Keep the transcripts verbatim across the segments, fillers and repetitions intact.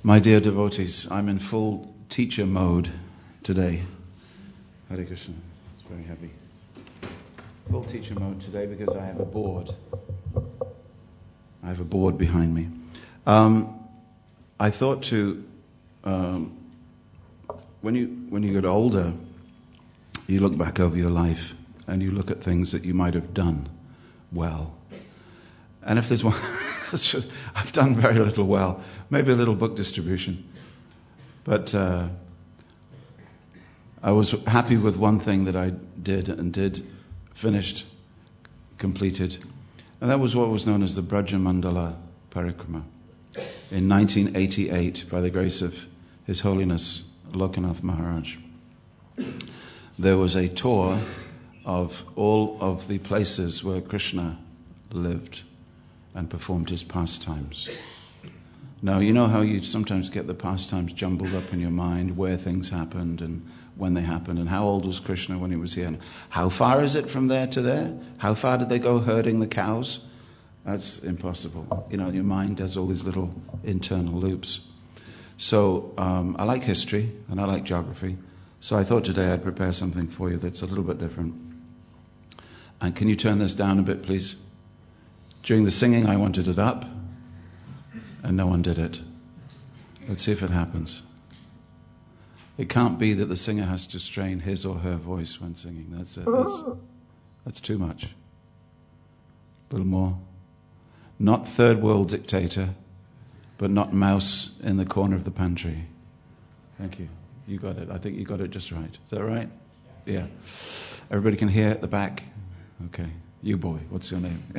My dear devotees, I'm in full teacher mode today. Hare Krishna. It's very heavy. Full teacher mode today because I have a board. I have a board behind me. Um, I thought to, um, when you when you get older, you look back over your life and you look at things that you might have done well. And if there's one, I've done very little well. Maybe a little book distribution. But uh, I was happy with one thing that I did and did, finished, completed. And that was what was known as the Braja Mandala Parikrama. In nineteen eighty-eight, by the grace of His Holiness Lokanath Maharaj, there was a tour of all of the places where Krishna lived and performed his pastimes. Now, you know how you sometimes get the pastimes jumbled up in your mind, where things happened and when they happened, and how old was Krishna when he was here, and how far is it from there to there? How far did they go herding the cows? That's impossible. You know, your mind does all these little internal loops. So um, I like history and I like geography. So I thought today I'd prepare something for you that's a little bit different. And can you turn this down a bit, please? During the singing, I wanted it up, and no one did it. Let's see if it happens. It can't be that the singer has to strain his or her voice when singing. That's it. That's, that's too much. A little more. Not third world dictator, but not mouse in the corner of the pantry. Thank you. You got it. I think you got it just right. Is that right? Yeah. Everybody can hear at the back? Okay. You boy, what's your name?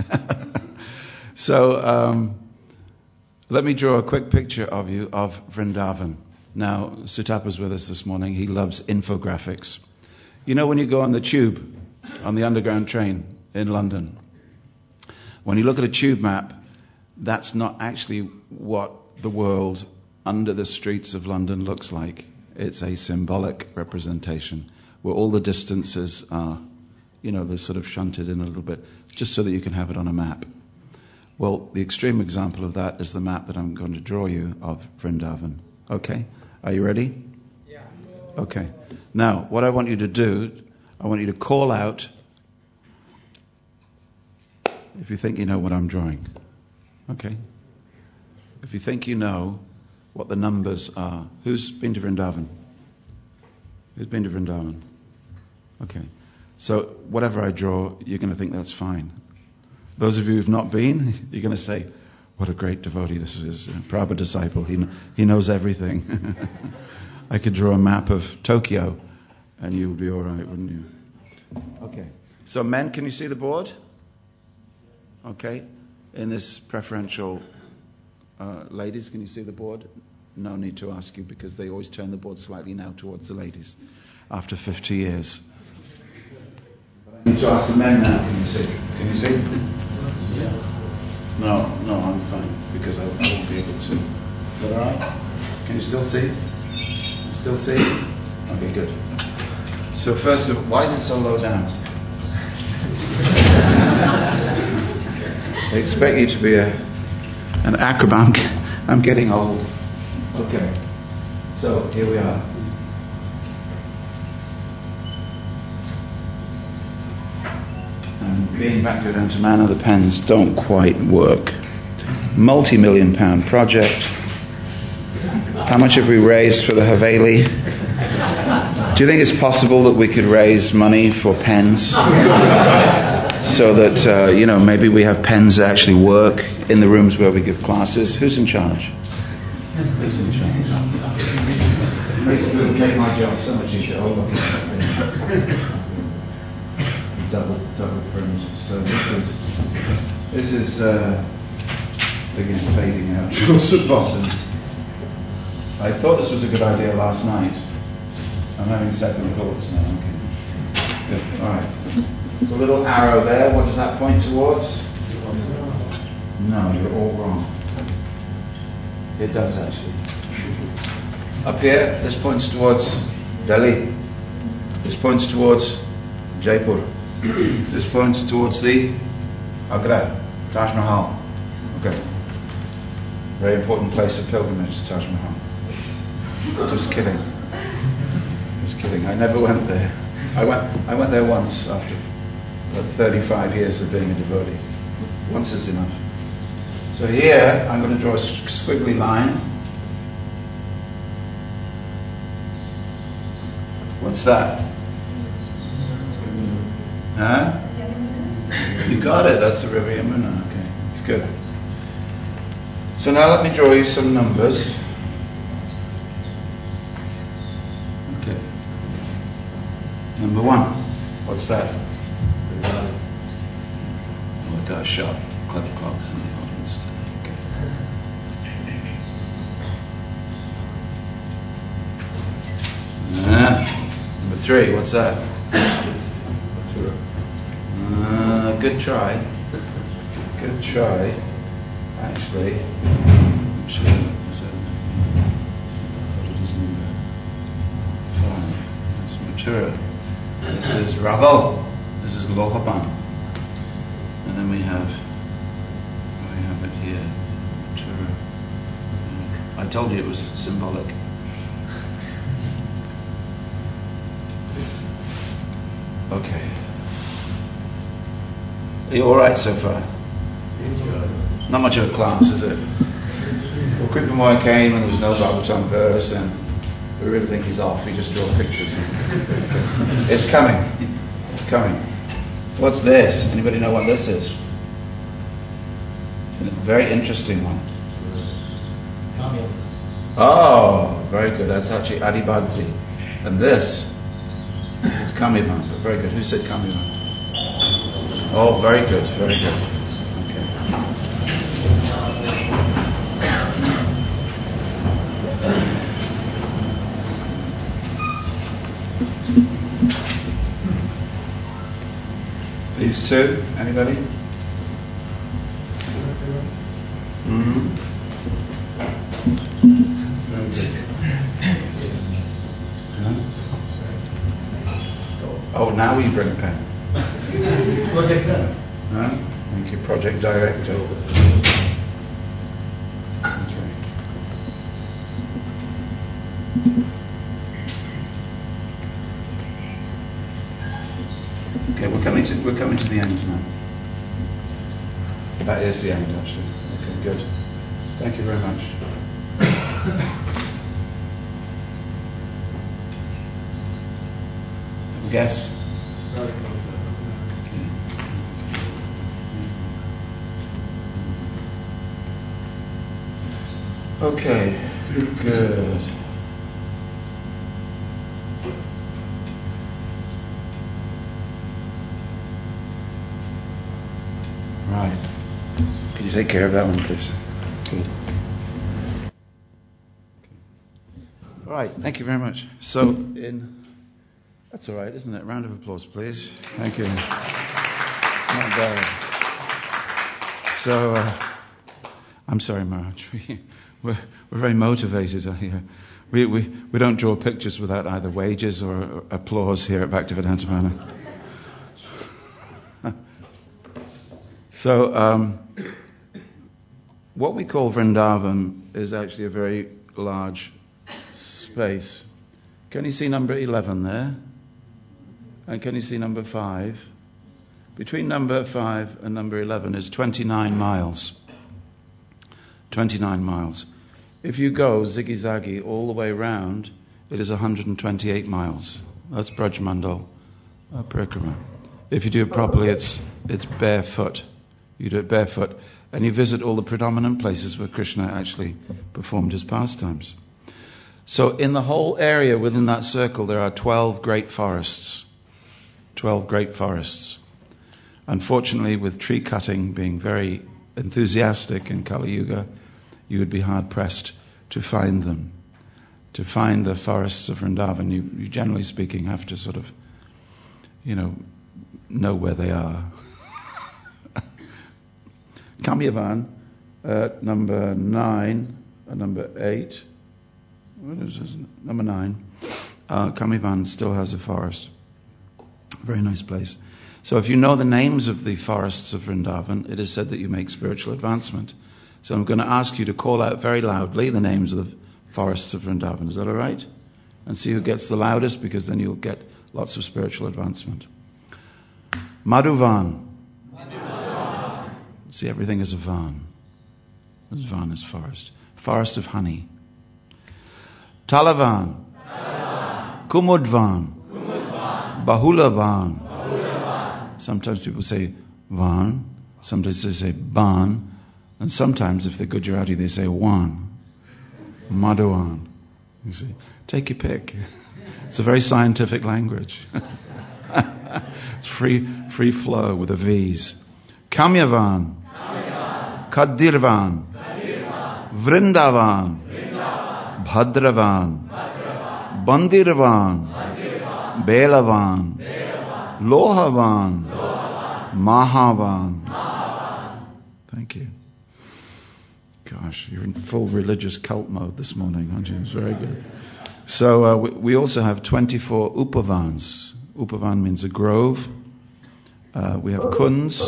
So, um, let me draw a quick picture of you of Vrindavan. Now, Sutapa's with us this morning. He loves infographics. You know when you go on the tube, on the underground train in London, when you look at a tube map, that's not actually what the world under the streets of London looks like. It's a symbolic representation where all the distances are, you know, they're sort of shunted in a little bit, just so that you can have it on a map. Well, the extreme example of that is the map that I'm going to draw you of Vrindavan. Okay? Are you ready? Yeah. Okay. Now, what I want you to do, I want you to call out if you think you know what I'm drawing. Okay? If you think you know what the numbers are. Who's been to Vrindavan? Who's been to Vrindavan? Okay. So whatever I draw, you're going to think that's fine. Those of you who've not been, you're going to say, what a great devotee this is. A Prabhupada disciple. He, he knows everything. I could draw a map of Tokyo and you would be all right, wouldn't you? Okay. So men, can you see the board? Okay. In this preferential, uh, ladies, can you see the board? No need to ask you because they always turn the board slightly now towards the ladies after fifty years. I need to ask the men now, can you see? Can you see? Yeah. No, no, I'm fine, because I, I won't be able to. Is that all right? Can you still see? You still see? Okay, good. So first of all, why is it so low down? They expect you to be a an acrobat. I'm getting old. Okay. So here we are. And being Bhaktivedanta Manor, the pens don't quite work. Multi-million pound project. How much have we raised for the Haveli? Do you think it's possible that we could raise money for pens? So that, uh, you know, maybe we have pens that actually work in the rooms where we give classes. Who's in charge? Who's in charge? It will make my job so much easier. Oh, look. Double, double print. So this is, this is, uh, again, fading out towards the bottom. I thought this was a good idea last night. I'm having second thoughts now. Okay. Good. All right. There's a little arrow there. What does that point towards? No, you're all wrong. It does actually. Up here, this points towards Delhi. This points towards Jaipur. This points towards the Agra, Taj Mahal. Okay. Very important place of pilgrimage, Taj Mahal. Just kidding. Just kidding. I never went there. I went I went there once after about thirty-five years of being a devotee. Once is enough. So here, I'm going to draw a squiggly line. What's that? Huh? You got it. That's the River Yamuna. Okay, that's good. So now let me draw you some numbers. Okay. Number one. What's that? Oh, I got a sharp, clever clocks in the audience today. Okay. Ah, number three. What's that? Uh, good try. Good try. Actually, Mathura, is that, what it is number five? That's Mathura. This is Raval. This is Lohaban. And then we have, we have it here, Mathura. I told you it was symbolic. Okay. Are you all right so far? Not much of a class, is it? Well, Kripamoy came and there was no Bhagavatam verse, and we really think he's off. He just draw pictures. It's coming. It's coming. What's this? Anybody know what this is? It's a very interesting one. Oh, very good. That's actually Adibhadri. And this is Kamivan. Very good. Who said Kamivan? Oh, very good. Very good. Okay. These two, anybody? Mm-hmm. Very good. Huh? Oh, now we bring a pen. Project Director. Huh? Thank you, Project Director. Okay. Okay, we're coming to we're coming to the end now. That is the end, actually. Okay, good. Thank you very much. Have a guess? Okay, good. Right. Can you take care of that one, please? Good. All right, thank you very much. So, in... That's all right, isn't it? Round of applause, please. Thank you. Not bad. So, uh, I'm sorry, Maharaj. We're, we're very motivated here. We, we, we don't draw pictures without either wages or, or applause here at Bhaktivedanta Bhana. So, um, what we call Vrindavan is actually a very large space. Can you see number eleven there? And can you see number five? Between number five and number eleven is twenty-nine miles. twenty-nine miles. If you go ziggy-zaggy all the way round, it is one hundred twenty-eight miles. That's Brajmandal uh, Parikrama. If you do it properly, it's it's barefoot. You do it barefoot, and you visit all the predominant places where Krishna actually performed his pastimes. So in the whole area within that circle, there are twelve great forests. twelve great forests. Unfortunately, with tree cutting being very enthusiastic in Kali Yuga, you would be hard-pressed to find them. To find the forests of Vrindavan, you, you generally speaking have to sort of, you know, know where they are. Kamyavan, uh, number nine, uh, number eight, what is this? Number nine, uh, Kamyavan still has a forest. Very nice place. So if you know the names of the forests of Vrindavan, it is said that you make spiritual advancement. So I'm going to ask you to call out very loudly the names of the forests of Vrindavan. Is that all right? And see who gets the loudest, because then you'll get lots of spiritual advancement. Madhuvan. Madhuvan. See, everything is a van. Van is forest. Forest of honey. Talavan. Talavan. Kumudvan. Kumudvan. Bahulavan. Bahulavan. Sometimes people say van. Sometimes they say ban. And sometimes, if they're Gujarati, they say wan. Madhuvan. You see, take your pick. It's a very scientific language. It's free, free flow with the V's. Kamyavan. Kamyavan. Kadirvan. Kadirvan. Vrindavan. Vrindavan. Bhadravan. Bhadravan. Bandirvan. Bandirvan. Belavan. Belavan. Lohavan. Lohavan. Mahavan. Mahavan. Thank you. Gosh, you're in full religious cult mode this morning, aren't you? It's very good. So uh, we, we also have twenty-four upavans. Upavan means a grove. Uh, we have kunds.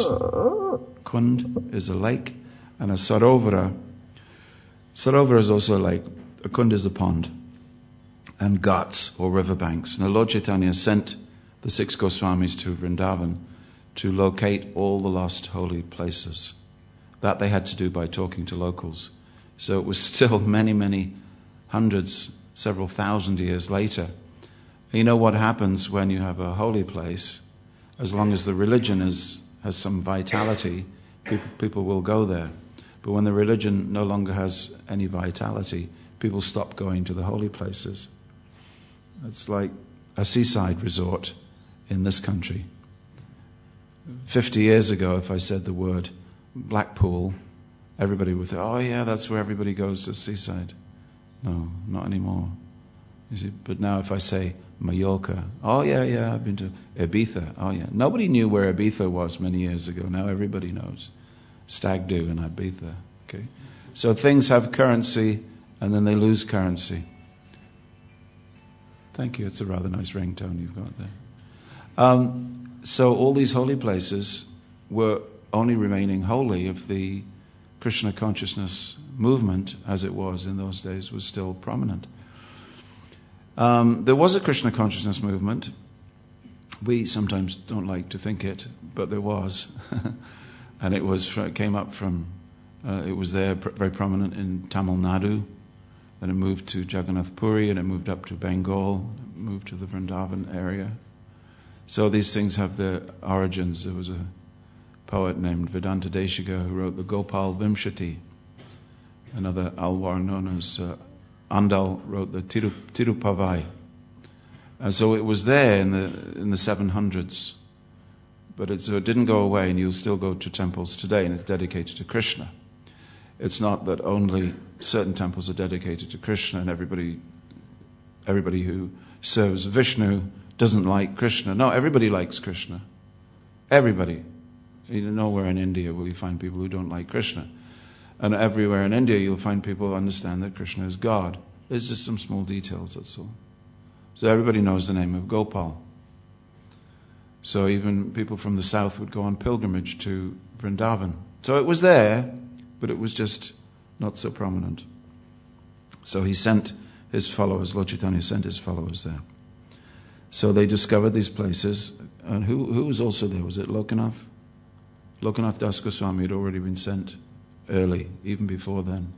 Kund is a lake. And a sarovara. Sarovara is also a lake. A kund is a pond. And ghats, or riverbanks. Now Lord Chaitanya sent the six Goswamis to Vrindavan to locate all the lost holy places. That they had to do by talking to locals. So it was still many, many hundreds, several thousand years later. You know what happens when you have a holy place? As long as the religion is, has some vitality, people, people will go there. But when the religion no longer has any vitality, people stop going to the holy places. It's like a seaside resort in this country. Fifty years ago, if I said the word Blackpool, everybody would think, oh yeah, that's where everybody goes to the seaside. No, not anymore. You see, but now if I say Mallorca, oh yeah, yeah, I've been to Ibiza. Oh yeah. Nobody knew where Ibiza was many years ago. Now everybody knows. Stag do in Ibiza. Okay. So things have currency and then they lose currency. Thank you. It's a rather nice ringtone you've got there. Um, so all these holy places were only remaining holy if the Krishna consciousness movement, as it was in those days, was still prominent. Um, there was a Krishna consciousness movement. We sometimes don't like to think it, but there was. And it was it came up from, uh, it was there pr- very prominent in Tamil Nadu. Then it moved to Jagannath Puri, and it moved up to Bengal, moved to the Vrindavan area. So these things have their origins. There was a poet named Vedanta Deshiga who wrote the Gopal Vimshati. Another Alwar known as uh, Andal wrote the Tiru, Tirupavai. And so it was there in the in the seven hundreds. But it, so it didn't go away, and you'll still go to temples today, and it's dedicated to Krishna. It's not that only certain temples are dedicated to Krishna and everybody everybody who serves Vishnu doesn't like Krishna. No, everybody likes Krishna. Everybody. You know, nowhere in India will you find people who don't like Krishna. And everywhere in India you'll find people who understand that Krishna is God. There's just some small details, that's all. So everybody knows the name of Gopal. So even people from the south would go on pilgrimage to Vrindavan. So it was there, but it was just not so prominent. So he sent his followers, Lord Chaitanya sent his followers there. So they discovered these places. And who, who was also there? Was it Lokanath? Lokanath Das Goswami had already been sent early, even before then.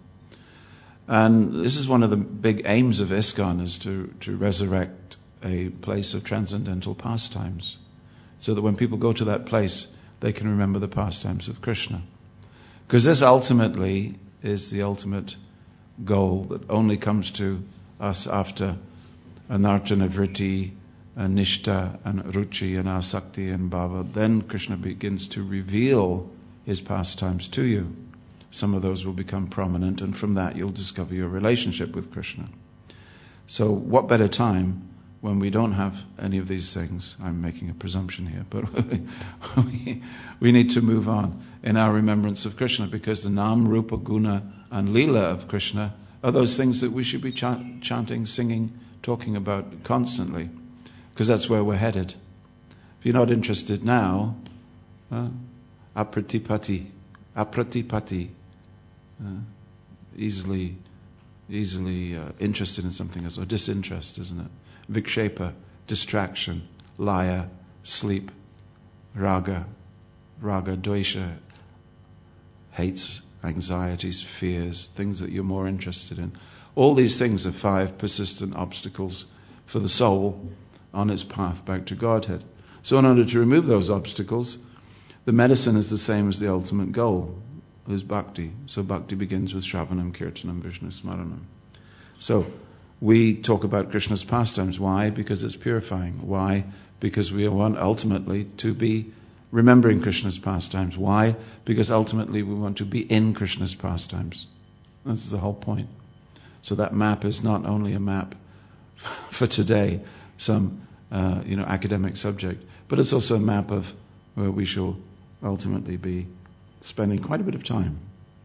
And this is one of the big aims of ISKCON, is to, to resurrect a place of transcendental pastimes, so that when people go to that place, they can remember the pastimes of Krishna. Because this ultimately is the ultimate goal that only comes to us after anartana vritti, and nishta, and ruchi, and asakti, and bhava. Then Krishna begins to reveal his pastimes to you. Some of those will become prominent, and from that you'll discover your relationship with Krishna. So what better time when we don't have any of these things? I'm making a presumption here, but we, we need to move on in our remembrance of Krishna, because the Nam, Rupa, Guna, and Leela of Krishna are those things that we should be ch- chanting, singing, talking about constantly, because that's where we're headed. If you're not interested now, uh, apratipati, apratipati, Uh, easily, easily uh, interested in something else, or disinterest, isn't it? Vikshepa, distraction. Laya, sleep. Raga, raga, dvesha, hates, anxieties, fears, things that you're more interested in. All these things are five persistent obstacles for the soul on its path back to Godhead. So in order to remove those obstacles, the medicine is the same as the ultimate goal, is bhakti. So bhakti begins with Shravanam, Kirtanam, Vishnu Smaranam. So we talk about Krishna's pastimes. Why? Because it's purifying. Why? Because we want ultimately to be remembering Krishna's pastimes. Why? Because ultimately we want to be in Krishna's pastimes. This is the whole point. So that map is not only a map for today, some uh, you know academic subject, but it's also a map of where we shall ultimately be spending quite a bit of time.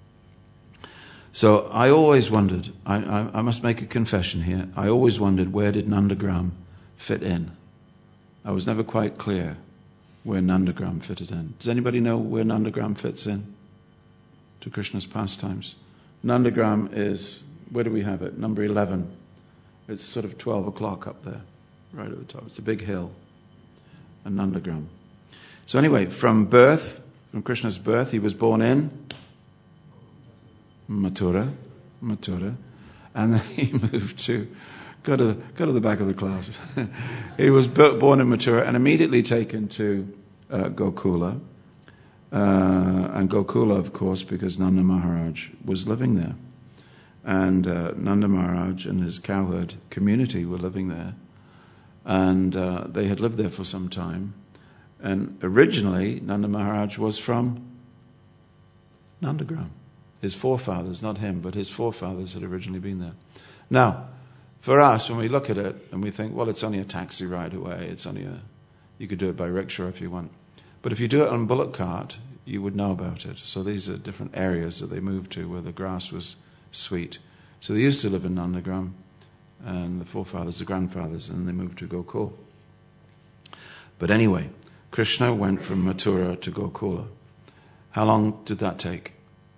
So I always wondered, I, I, I must make a confession here, I always wondered where did Nandagram fit in? I was never quite clear where Nandagram fitted in. Does anybody know where Nandagram fits in to Krishna's pastimes? Nandagram is, where do we have it? Number eleven. It's sort of twelve o'clock up there, right at the top. It's a big hill, a Nandagram. So anyway, from birth, from Krishna's birth, he was born in Mathura, Mathura, and then he moved to, go to, go to the back of the class. He was born in Mathura and immediately taken to uh, Gokula. Uh, and Gokula, of course, because Nanda Maharaj was living there. And uh, Nanda Maharaj and his cowherd community were living there. And uh, they had lived there for some time. And originally, Nanda Maharaj was from Nandagram. His forefathers, not him, but his forefathers had originally been there. Now, for us, when we look at it and we think, well, it's only a taxi ride away, it's only a, you could do it by rickshaw if you want. But if you do it on bullock cart, you would know about it. So these are different areas that they moved to where the grass was sweet. So they used to live in Nandagram, and the forefathers, the grandfathers, and they moved to Gokul. But anyway, Krishna went from Mathura to Gokula. How long did that take?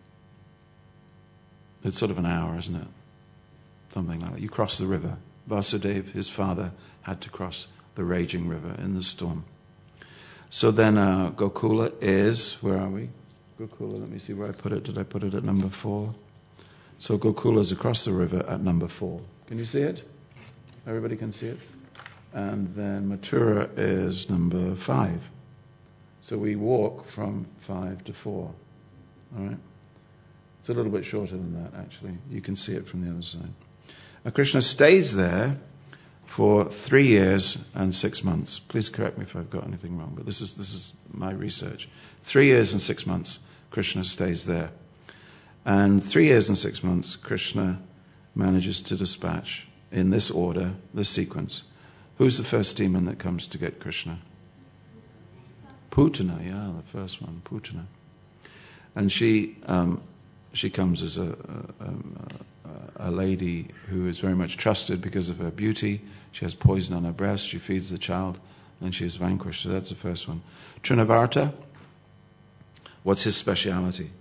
It's sort of an hour, isn't it? Something like that. You cross the river. Vasudeva, his father, had to cross the raging river in the storm. So then uh, Gokula is, where are we? Gokula, let me see where I put it. Did I put it at number four? So Gokula is across the river at number four. Can you see it? Everybody can see it? And then Mathura is number five. So we walk from five to four. All right? It's a little bit shorter than that, actually. You can see it from the other side. Now, Krishna stays there for three years and six months. Please correct me if I've got anything wrong, but this is this is my research. Three years and six months, Krishna stays there. And three years and six months, Krishna manages to dispatch, in this order, this sequence. Who's the first demon that comes to get Krishna? Putana, yeah, the first one, Putana. And she um, she comes as a, a, a, a lady who is very much trusted because of her beauty. She has poison on her breast, she feeds the child, and she is vanquished. So that's the first one. Trinavarta, what's his speciality?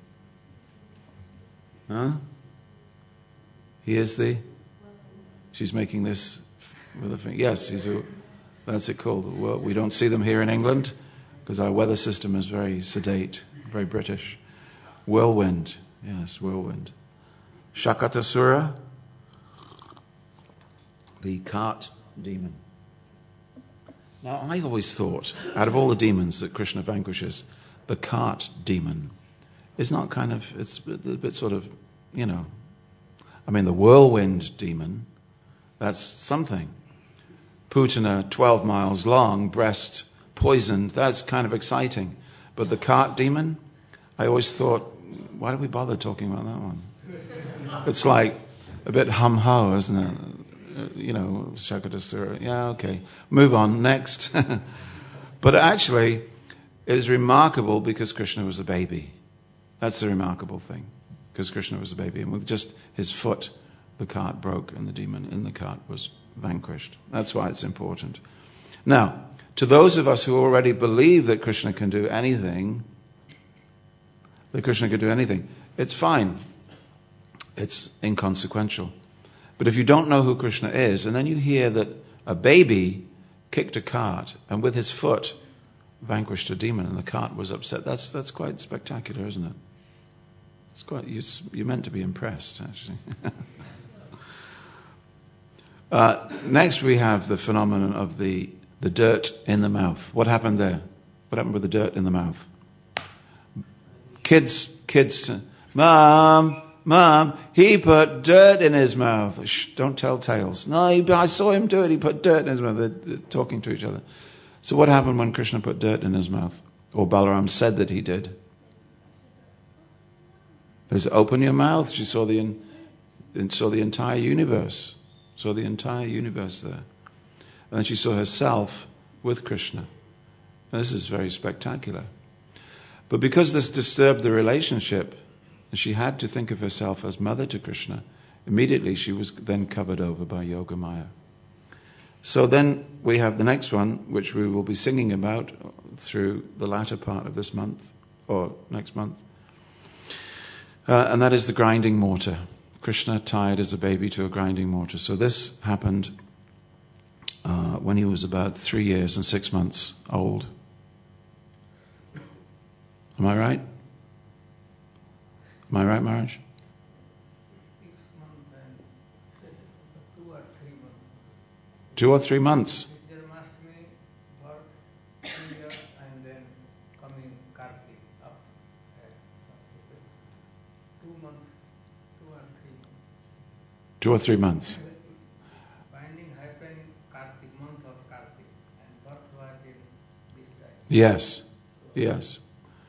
Huh? He is the... She's making this with a finger. Yes, he's a... That's it called. Well, we don't see them here in England because our weather system is very sedate, very British. Whirlwind. Yes, whirlwind. Shakatasura, the cart demon. Now, I always thought, out of all the demons that Krishna vanquishes, the cart demon is not kind of, it's a bit sort of, you know, I mean, the whirlwind demon, that's something. Putana, twelve miles long, breast poisoned, that's kind of exciting. But the cart demon, I always thought, why do we bother talking about that one? It's like a bit hum-ho, isn't it? You know, Shakatasura. Yeah, okay. Move on. Next. But actually, it is remarkable because Krishna was a baby. That's the remarkable thing. Because Krishna was a baby. And with just his foot, the cart broke and the demon in the cart was vanquished. That's why it's important. Now, to those of us who already believe that Krishna can do anything, that Krishna can do anything, it's fine. it's inconsequential. But if you don't know who Krishna is, and then you hear that a baby kicked a cart and with his foot vanquished a demon and the cart was upset, that's that's quite spectacular, isn't it? It's quite, you, you're meant to be impressed, actually. uh, next we have the phenomenon of the, the dirt in the mouth. What happened there? What happened with the dirt in the mouth? Kids, kids, Mom, Mom, he put dirt in his mouth. Shh, don't tell tales. No, he, I saw him do it. He put dirt in his mouth. They're, they're talking to each other. So what happened when Krishna put dirt in his mouth? Or Balaram said that he did. He said, open your mouth. She saw the, in, saw the entire universe. Saw the entire universe there. And then she saw herself with Krishna. And this is very spectacular. But because this disturbed the relationship, she had to think of herself as mother to Krishna, immediately she was then covered over by Yogamaya. So then we have the next one, which we will be singing about through the latter part of this month, or next month. Uh, and that is the grinding mortar. Krishna tied as a baby to a grinding mortar. So this happened uh, when he was about three years and six months old. Am I right? Am I right, Maharaj? Six months and two or three months. Two or three months. Janmashtami, birth, three years, and then coming Kartik up. At two months, two or three months. Two or three months. Binding happened Kartik, month of Kartik, and birth was in this time. Yes, yes.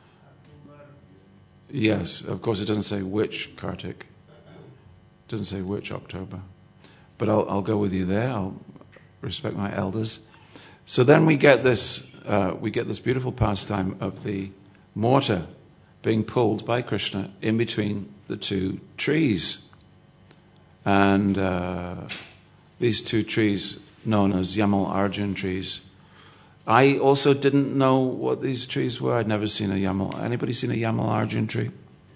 Yes, of course it doesn't say which Kartik. It doesn't say which October. But I'll, I'll go with you there. I'll respect my elders. So then we get this, uh, we get this beautiful pastime of the mortar being pulled by Krishna in between the two trees. And uh, these two trees, known as Yamal Arjun trees. I also didn't know what these trees were. I'd never seen a Yamal. Anybody seen a Yamal Arjun tree?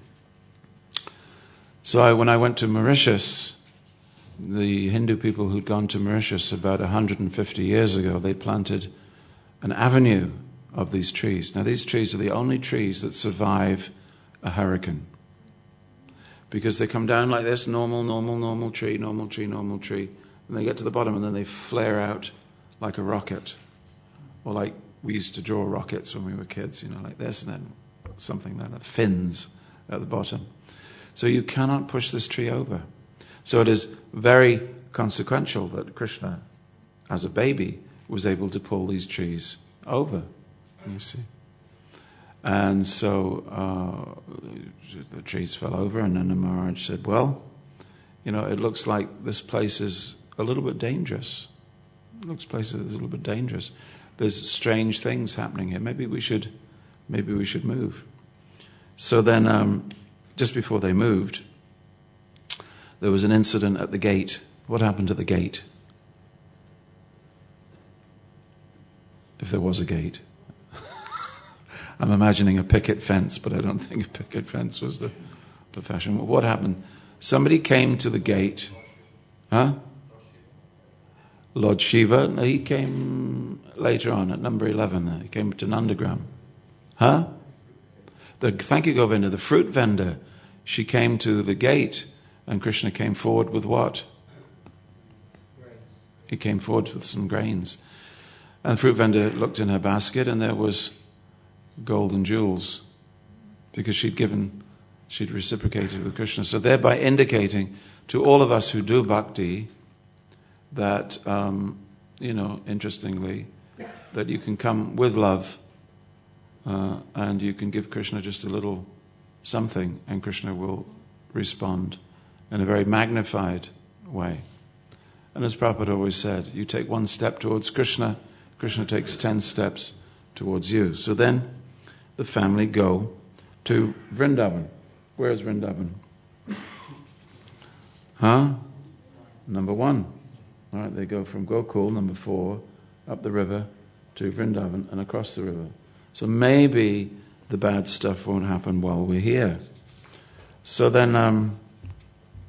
So I, when I went to Mauritius, the Hindu people who'd gone to Mauritius about one hundred fifty years ago, they planted an avenue of these trees. Now these trees are the only trees that survive a hurricane. Because they come down like this, normal, normal, normal tree, normal tree, normal tree. And they get to the bottom and then they flare out like a rocket. Or like we used to draw rockets when we were kids, you know, like this, and then something that fins at the bottom. So you cannot push this tree over. So it is very consequential that Krishna, as a baby, was able to pull these trees over, you see. And so uh, the trees fell over, and then the Maharaj said, well, you know, it looks like this place is a little bit dangerous. It looks place is a little bit dangerous. There's strange things happening here. Maybe we should, maybe we should move. So then, um, just before they moved, there was an incident at the gate. What happened at the gate? If there was a gate. I'm imagining a picket fence, but I don't think a picket fence was the, the fashion. What happened? Somebody came to the gate. Huh? Lord Shiva, he came later on at number eleven. He came to Nandagram. Huh? The, thank you, Govinda. The fruit vendor, she came to the gate, and Krishna came forward with what? Grains. He came forward with some grains. And the fruit vendor looked in her basket, and there was gold and jewels, because she'd given, she'd reciprocated with Krishna. So thereby indicating to all of us who do bhakti, that, um, you know, interestingly, that you can come with love uh, and you can give Krishna just a little something, and Krishna will respond in a very magnified way. And as Prabhupada always said, you take one step towards Krishna, Krishna takes ten steps towards you. So then the family go to Vrindavan. Where is Vrindavan? Huh? Number one. All right, they go from Gokul, number four, up the river to Vrindavan and across the river. So maybe the bad stuff won't happen while we're here. So then, um,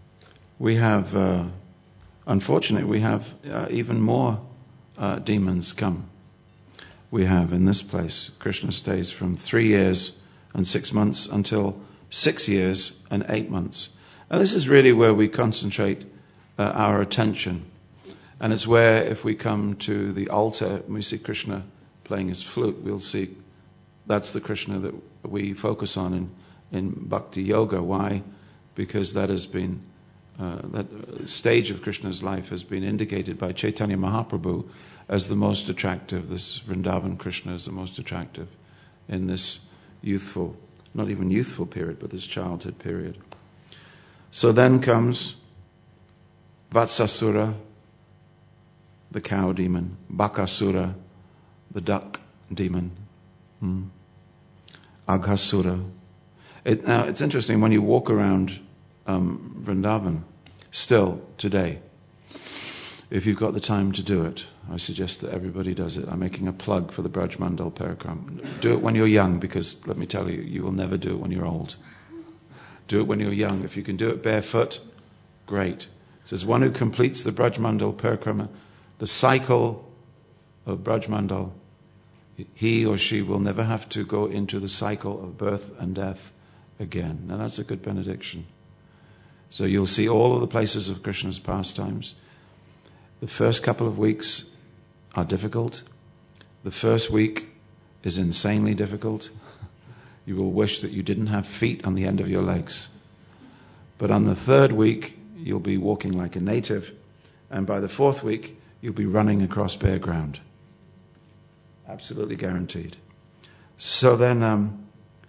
we have, uh, unfortunately, we have uh, even more uh, demons come. We have in this place, Krishna stays from three years and six months until six years and eight months. And this is really where we concentrate uh, our attention. And it's where, if we come to the altar and we see Krishna playing his flute, we'll see that's the Krishna that we focus on in, in Bhakti Yoga. Why? Because that has been, uh, that stage of Krishna's life has been indicated by Chaitanya Mahaprabhu as the most attractive. This Vrindavan Krishna is the most attractive in this youthful, not even youthful period, but this childhood period. So then comes Vatsasura, the cow demon, Bakasura, the duck demon, hmm. Aghasura. It, now, it's interesting, when you walk around um, Vrindavan, still today, if you've got the time to do it, I suggest that everybody does it. I'm making a plug for the Braj Mandal Parikram. Do it when you're young, because let me tell you, you will never do it when you're old. Do it when you're young. If you can do it barefoot, great. It says, one who completes the Braj Mandal Parikrama, the cycle of Braj Mandal, he or she will never have to go into the cycle of birth and death again. Now that's a good benediction. So you'll see all of the places of Krishna's pastimes. The first couple of weeks are difficult. The first week is insanely difficult. You will wish that you didn't have feet on the end of your legs. But on the third week, you'll be walking like a native. And by the fourth week, you'll be running across bare ground. Absolutely guaranteed. So then, um,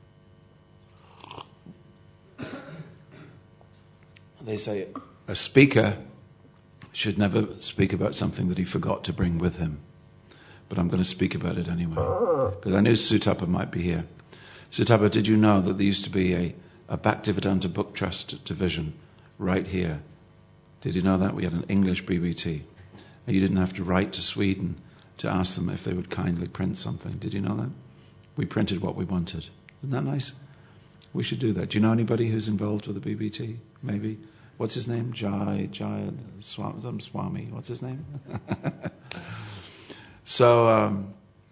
they say a speaker should never speak about something that he forgot to bring with him. But I'm going to speak about it anyway, because I knew Sutapa might be here. Sutapa, did you know that there used to be a, a Bhaktivedanta Book Trust division right here? Did you know that? We had an English B B T. And you didn't have to write to Sweden to ask them if they would kindly print something. Did you know that? We printed what we wanted. Isn't that nice? We should do that. Do you know anybody who's involved with the B B T? Maybe? What's his name? Jai, Jai, Swami, Swami. What's his name? so, um,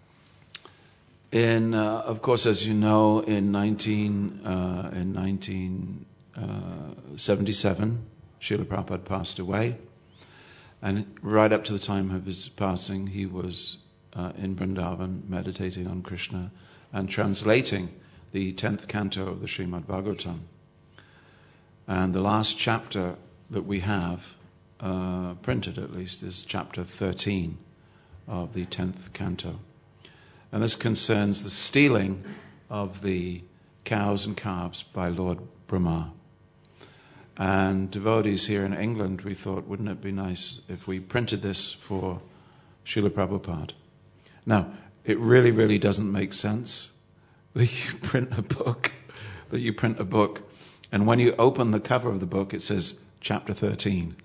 in, uh, of course, as you know, in nineteen, uh, in nineteen seventy-seven, Srila Prabhupada passed away. And right up to the time of his passing, he was uh, in Vrindavan meditating on Krishna and translating the tenth canto of the Srimad Bhagavatam. And the last chapter that we have, uh, printed at least, is chapter thirteen of the tenth canto. And this concerns the stealing of the cows and calves by Lord Brahma. And devotees here in England, we thought, wouldn't it be nice if we printed this for Srila Prabhupada? Now, it really, really doesn't make sense that you print a book, that you print a book, and when you open the cover of the book, it says chapter thirteen.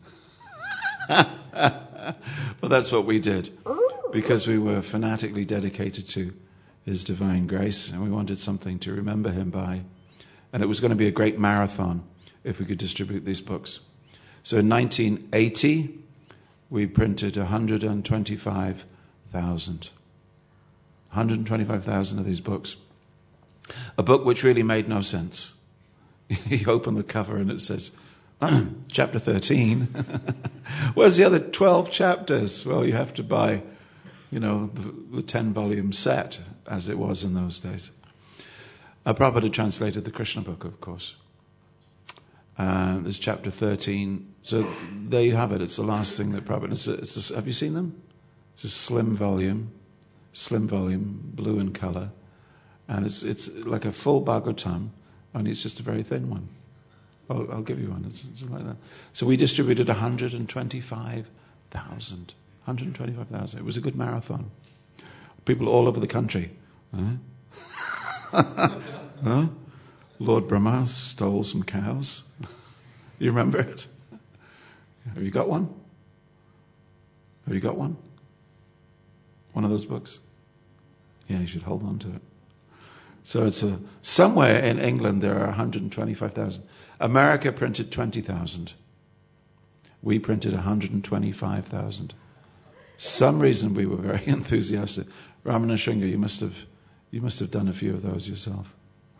But that's what we did, because we were fanatically dedicated to His divine grace, and we wanted something to remember Him by. And it was going to be a great marathon if we could distribute these books. So in nineteen eighty, we printed one hundred twenty-five thousand. one hundred twenty-five thousand of these books. A book which really made no sense. You open the cover and it says, chapter thirteen. Where's the other twelve chapters? Well, you have to buy, you know, the, the ten-volume set, as it was in those days. Uh, Prabhupada translated the Krishna book, of course. Uh, there's chapter thirteen. So there you have it. It's the last thing that Prabhupada... It's a, it's a, have you seen them? It's a slim volume, slim volume, blue in color. And it's it's like a full Bhagavatam, only it's just a very thin one. I'll, I'll give you one. It's, it's like that. So we distributed one hundred twenty-five thousand. one hundred twenty-five thousand. It was a good marathon. People all over the country. Huh? Huh? Lord Brahma stole some cows. You remember it? Have you got one? Have you got one? One of those books? Yeah, you should hold on to it. So it's a, somewhere in England there are one hundred twenty-five thousand. America printed twenty thousand. We printed one hundred twenty-five thousand. Some reason we were very enthusiastic. Ramana Shringa, you must have, you must have done a few of those yourself.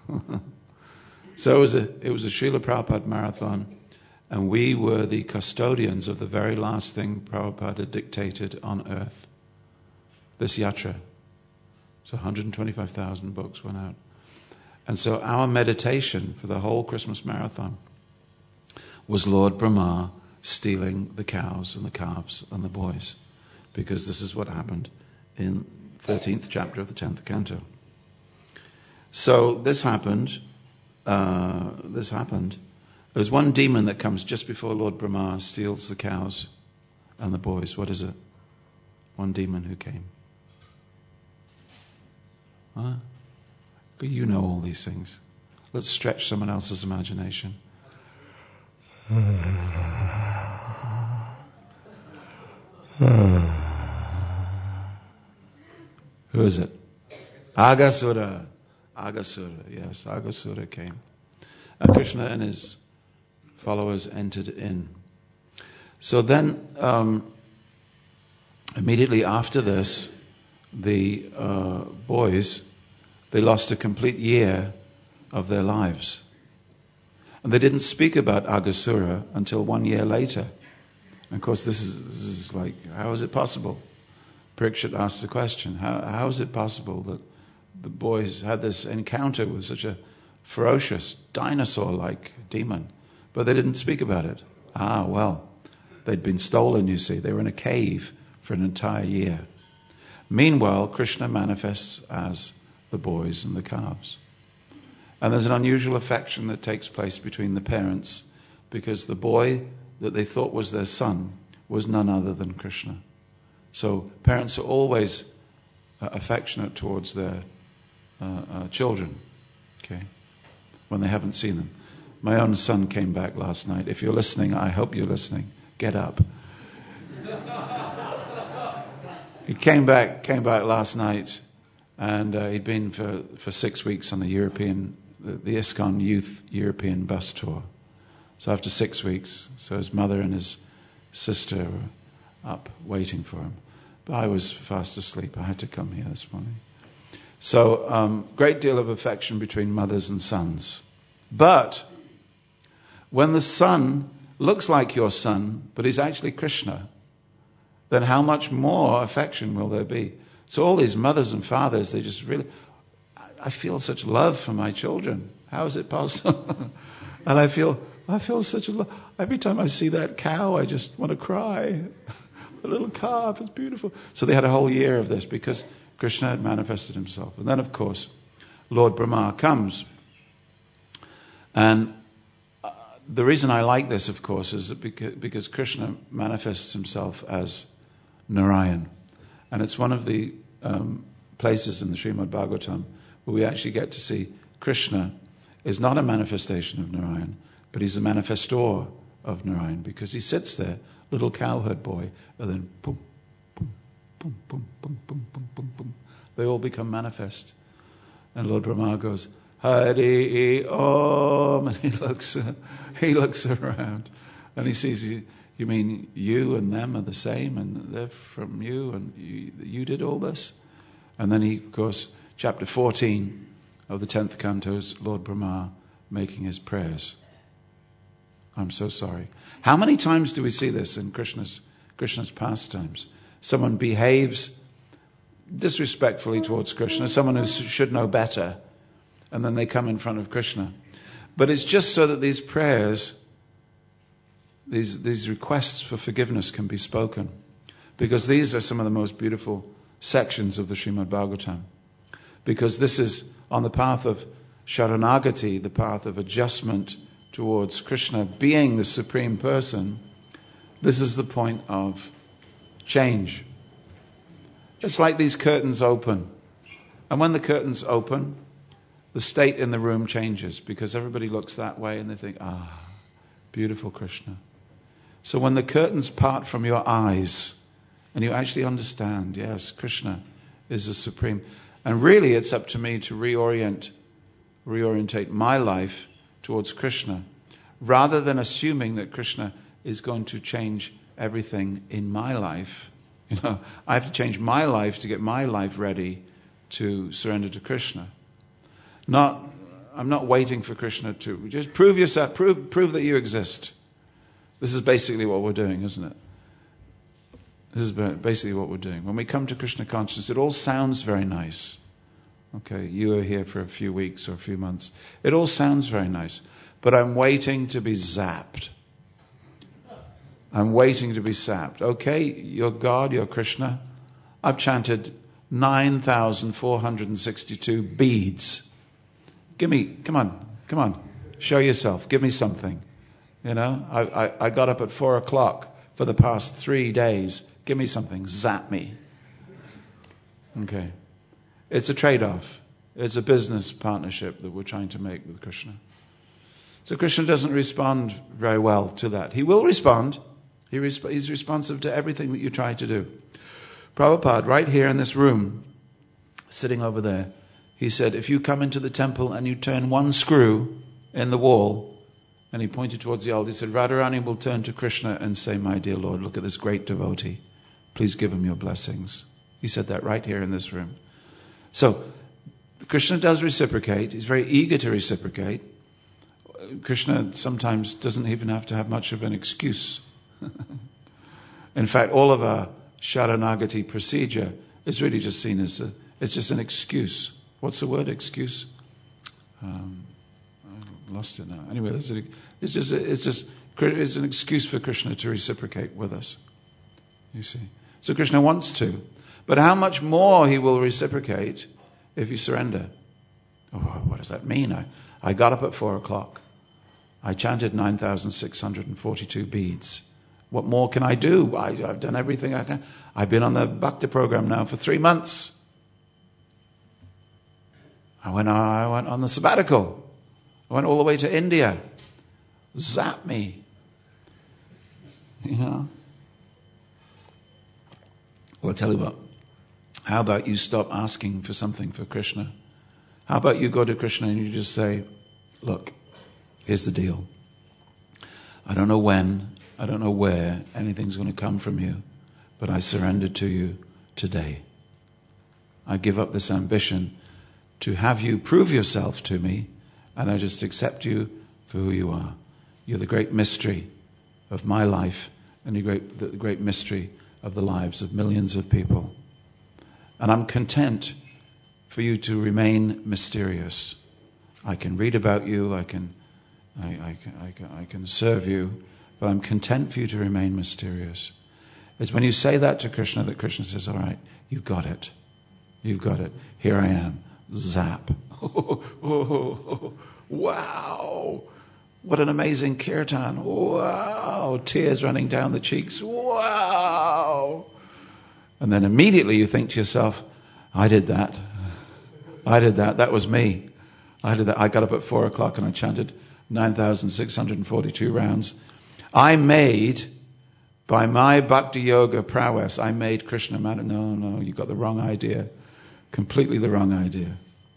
So it was a, it was a Srila Prabhupada marathon, and we were the custodians of the very last thing Prabhupada dictated on earth. This yatra. So one hundred twenty-five thousand books went out. And so our meditation for the whole Christmas marathon was Lord Brahma stealing the cows and the calves and the boys, because this is what happened in thirteenth chapter of the tenth canto. So this happened, uh, this happened. There's one demon that comes just before Lord Brahma steals the cows and the boys. What is it? One demon who came. Huh? You know all these things. Let's stretch someone else's imagination. Who is it? Aghasura. Aghasura, yes, Aghasura came. And Krishna and his followers entered in. So then, um, immediately after this, the uh, boys, they lost a complete year of their lives. And they didn't speak about Aghasura until one year later. And of course, this is, this is like, how is it possible? Parikshit asked the question, how, how is it possible that the boys had this encounter with such a ferocious, dinosaur-like demon, but they didn't speak about it? Ah, well, they'd been stolen, you see. They were in a cave for an entire year. Meanwhile, Krishna manifests as the boys and the calves. And there's an unusual affection that takes place between the parents, because the boy that they thought was their son was none other than Krishna. So parents are always uh, affectionate towards their uh, uh, children, okay, when they haven't seen them. My own son came back last night. If you're listening, I hope you're listening. Get up. He came back, came back last night, and uh, he'd been for, for six weeks on the European, the, the ISKCON Youth European Bus Tour. So after six weeks, so his mother and his sister were up waiting for him. But I was fast asleep. I had to come here this morning. So, um, great deal of affection between mothers and sons. But when the son looks like your son, but he's actually Krishna, then how much more affection will there be? So all these mothers and fathers, they just really, I feel such love for my children. How is it possible? And I feel, I feel such a love. Every time I see that cow, I just want to cry. The little calf is beautiful. So they had a whole year of this because Krishna had manifested himself. And then, of course, Lord Brahma comes. And uh, the reason I like this, of course, is that because, because Krishna manifests himself as Narayan. And it's one of the um, places in the Srimad Bhagavatam where we actually get to see Krishna is not a manifestation of Narayan, but he's a manifestor of Narayan, because he sits there, little cowherd boy, and then boom, boom, boom, boom, boom, boom, boom, boom, boom. They all become manifest. And Lord Brahma goes, Hari Om, and he looks, uh, he looks around, and he sees you. You mean you and them are the same, and they're from you, and you, you did all this? And then he, of course, chapter fourteen of the tenth canto is Lord Brahma making his prayers. I'm so sorry. How many times do we see this in Krishna's, Krishna's pastimes? Someone behaves disrespectfully towards Krishna, someone who should know better, and then they come in front of Krishna. But it's just so that these prayers, these, these requests for forgiveness can be spoken. Because these are some of the most beautiful sections of the Srimad Bhagavatam. Because this is on the path of Sharanagati, the path of adjustment towards Krishna being the Supreme Person. This is the point of change. It's like these curtains open. And when the curtains open, the state in the room changes, because everybody looks that way and they think, ah, beautiful Krishna. So when the curtains part from your eyes and you actually understand, yes, Krishna is the Supreme. And really it's up to me to reorient, reorientate my life towards Krishna, rather than assuming that Krishna is going to change everything in my life. You know, I have to change my life to get my life ready to surrender to Krishna. Not, I'm not waiting for Krishna to just prove yourself, prove prove that you exist. This is basically what we're doing, isn't it? This is basically what we're doing. When we come to Krishna consciousness, it all sounds very nice. Okay, you are here for a few weeks or a few months. It all sounds very nice. But I'm waiting to be zapped. I'm waiting to be zapped. Okay, you're God, you're Krishna. I've chanted nine thousand four hundred sixty-two beads. Give me, come on, come on. Show yourself. Give me something. You know, I, I, I got up at four o'clock for the past three days. Give me something. Zap me. Okay. It's a trade-off. It's a business partnership that we're trying to make with Krishna. So Krishna doesn't respond very well to that. He will respond. He resp- he's responsive to everything that you try to do. Prabhupada, right here in this room, sitting over there, he said, if you come into the temple and you turn one screw in the wall, and he pointed towards the altar, he said, Radharani will turn to Krishna and say, my dear Lord, look at this great devotee. Please give him your blessings. He said that right here in this room. So, Krishna does reciprocate. He's very eager to reciprocate. Krishna sometimes doesn't even have to have much of an excuse. In fact, all of our Sharanagati procedure is really just seen as a, it's just an excuse. What's the word, excuse? Um, I lost it now. Anyway, it's just, it's just, it's an excuse for Krishna to reciprocate with us. You see. So Krishna wants to. But how much more he will reciprocate if you surrender? Oh, what does that mean? I, I got up at four o'clock. I chanted nine thousand six hundred forty-two beads. What more can I do? I, I've done everything I can. I've been on the Bhakti program now for three months. I went, I went on the sabbatical. I went all the way to India. Zap me. You know? Well, I'll tell you what. How about you stop asking for something for Krishna? How about you go to Krishna and you just say, look, here's the deal. I don't know when, I don't know where anything's going to come from you, but I surrender to you today. I give up this ambition to have you prove yourself to me, and I just accept you for who you are. You're the great mystery of my life and the great, the great mystery of the lives of millions of people. And I'm content for you to remain mysterious. I can read about you, I can, I, I, I, can, I can serve you, but I'm content for you to remain mysterious. It's when you say that to Krishna that Krishna says, all right, you've got it. You've got it. Here I am. Zap. Oh, oh, oh, wow. What an amazing kirtan. Wow. Tears running down the cheeks. Wow. And then immediately you think to yourself, I did that. I did that. That was me. I did that. I got up at four o'clock and I chanted nine thousand six hundred forty-two rounds. I made, by my bhakti yoga prowess, I made Krishna man. No, no, you got the wrong idea. Completely the wrong idea.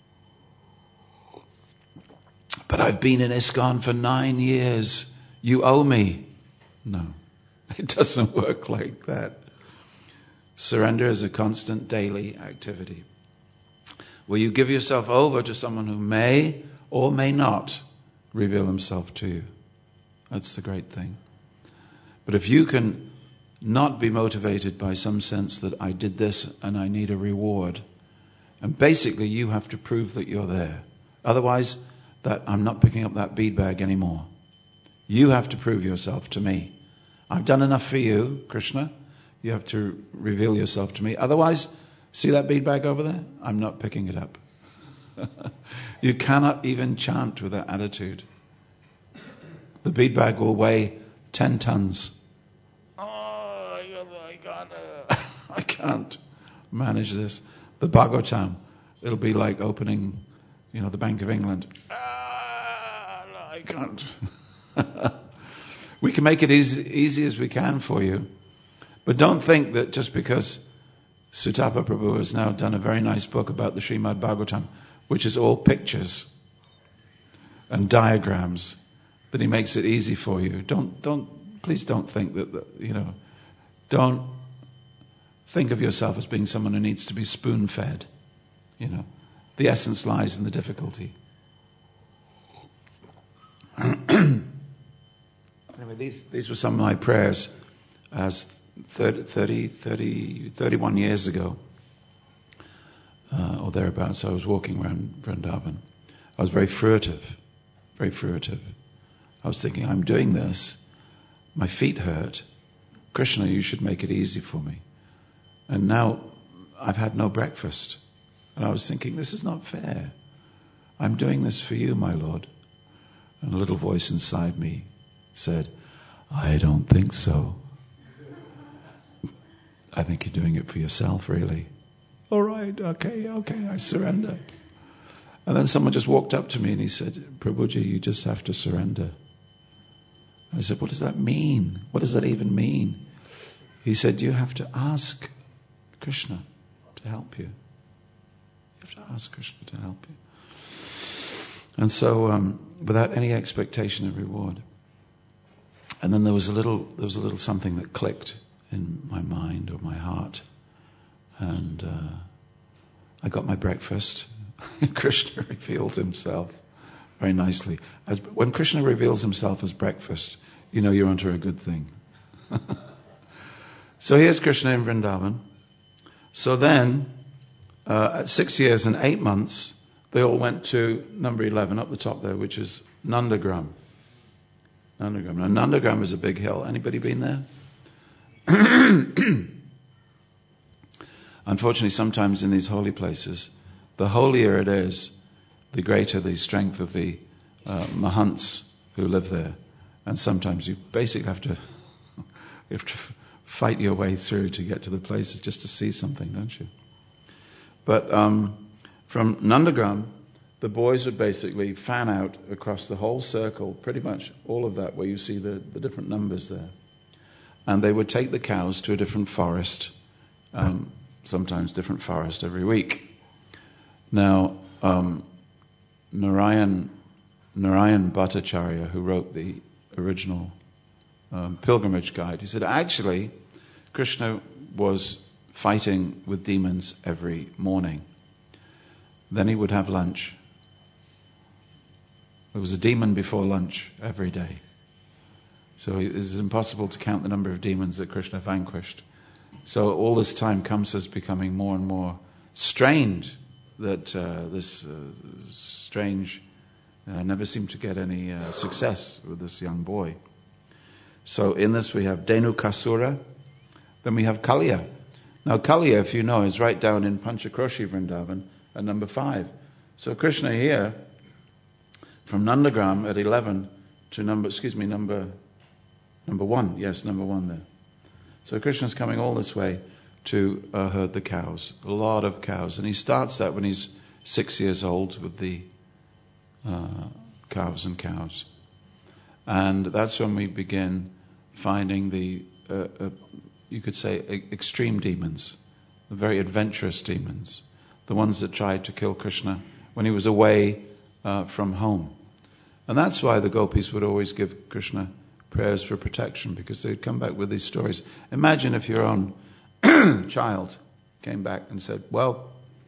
But I've been in ISKCON for nine years. You owe me. No, it doesn't work like that. Surrender is a constant daily activity where you give yourself over to someone who may or may not reveal himself to you. That's the great thing. But if you can not be motivated by some sense that I did this and I need a reward, and basically you have to prove that you're there. Otherwise, that I'm not picking up that bead bag anymore. You have to prove yourself to me. I've done enough for you, Krishna. You have to reveal yourself to me. Otherwise, see that bead bag over there? I'm not picking it up. You cannot even chant with that attitude. The bead bag will weigh ten tons. Oh, I can't, uh, I can't manage this. The Bhagavatam, it'll be like opening, you know, the Bank of England. Ah, no, I can't. We can make it easy, easy as we can for you. But don't think that just because Sutapa Prabhu has now done a very nice book about the Srimad Bhagavatam, which is all pictures and diagrams, that he makes it easy for you. Don't, don't, please don't think that, that, you know, don't think of yourself as being someone who needs to be spoon-fed. You know, the essence lies in the difficulty. Anyway, these, these were some of my prayers as thirty, thirty, thirty, thirty-one years ago, uh, or thereabouts. I was walking around Vrindavan. I was very fruitive, very fruitive. I was thinking, I'm doing this. My feet hurt. Krishna, you should make it easy for me. And now I've had no breakfast. And I was thinking, this is not fair. I'm doing this for you, my Lord. And a little voice inside me said, I don't think so. I think you're doing it for yourself, really. All right, okay, okay, I surrender. And then someone just walked up to me and he said, Prabhuji, you just have to surrender. I said, what does that mean? What does that even mean? He said, you have to ask Krishna to help you. You have to ask Krishna to help you. And so, um, without any expectation of reward. And then there was a little, there was a little something that clicked in my mind or my heart. And uh, I got my breakfast. Krishna revealed himself very nicely. As, when Krishna reveals himself as breakfast, you know you're onto a good thing. So here's Krishna in Vrindavan. So then, uh, at six years and eight months, they all went to number eleven, up the top there, which is Nandagram. Nandagram. Now, Nandagram is a big hill. Anybody been there? Unfortunately, sometimes in these holy places, the holier it is, the greater the strength of the uh, mahants who live there. And sometimes you basically have to, you have to fight your way through to get to the places just to see something, don't you? But um, from Nandagram, the boys would basically fan out across the whole circle, pretty much all of that where you see the, the different numbers there. And they would take the cows to a different forest, um, sometimes different forest every week. Now, um, Narayan, Narayan Bhattacharya, who wrote the original um, pilgrimage guide, he said, actually, Krishna was fighting with demons every morning. Then he would have lunch. There was a demon before lunch every day. So it is impossible to count the number of demons that Krishna vanquished. So all this time, Kamsa's becoming more and more strained that uh, this uh, strange uh, never seemed to get any uh, success with this young boy. So in this we have Dhenukasura, then we have Kaliya. Now Kaliya, if you know, is right down in Panchakroshi Vrindavan at number five. So Krishna here, from Nandagram at eleven to number, excuse me, number number one, yes, number one there. So Krishna's coming all this way to uh, herd the cows, a lot of cows. And he starts that when he's six years old with the uh, calves and cows. And that's when we begin finding the, uh, uh, you could say, e- extreme demons, the very adventurous demons, the ones that tried to kill Krishna when he was away uh, from home. And that's why the gopis would always give Krishna prayers for protection, because they'd come back with these stories. Imagine if your own child came back and said, well,